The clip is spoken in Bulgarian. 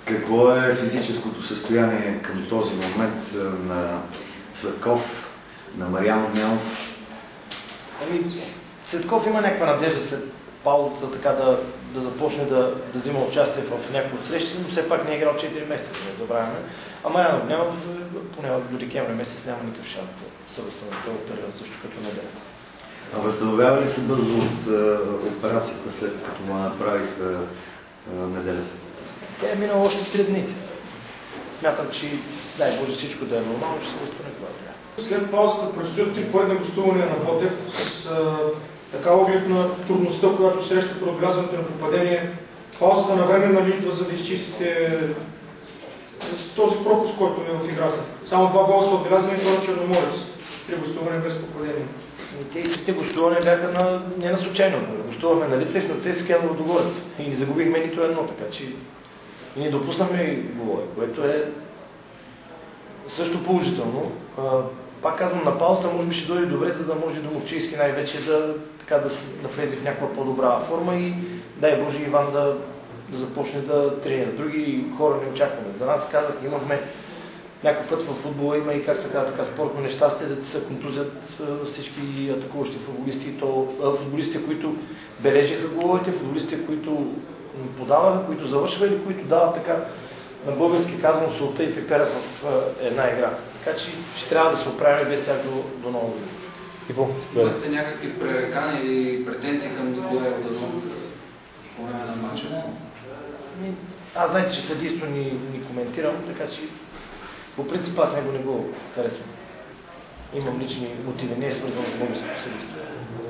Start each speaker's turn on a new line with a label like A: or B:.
A: Какво е физическото състояние към този момент на Цветков, на Мариан Огнянов?
B: Цветков има някаква надежда след паузата така да започне да взима участие в някои от срещи, но все пак не е играл 4 месеца, не забравяме. А Мариан Огнянов поне до декември месец няма никакъв шанс да се възстанови този период, също като неделя.
A: А възстановява ли се бързо от операцията, след като му направиха неделята?
B: Тя е минала още 3 дни. Смятам, че дай Боже всичко да е нормално, ще се възстанови това трябва.
C: След паузата предстоят 3 поредни гостувания на Ботев с така оглед на трудността, която среща при отбелязването на попадение. Паузата на временна литва, за да изчистите този пропуск, който е в играта. Само 2 гола са отбелязани на Черноморец при гостуване без попадение.
B: Те гостувания бяха не на случайно. Гостувахме на Литва и с на ЦСКА Новодогорец. И не загубихме нито едно, така че и не допуснахме голове, което е също положително. Пак казвам, на паузата може би ще дойде добре, за да може Домовчийски най-вече да влезе в някаква по-добра форма и дай Боже Иван да започне да тренира. Други хора не очакваме. За нас казах, имахме някой път в футбола, има и как се казва така спортно нещастие, да се контузят всички атакуващи футболисти, футболистите, които бележиха головете, футболистите, които подаваха, които завършваха или които дават така на български казвам солта и пипера в една игра. Така че ще трябва да се оправим без тях до нова година.
D: Иво, имате някакви пререкания или претенции към Николай Йорданов по време на матча?
B: Аз знаете, че съдийство ни коментирам, така че по принцип аз него не го харесвам. Имам лични мотиви, не е свързано с българското съдийство.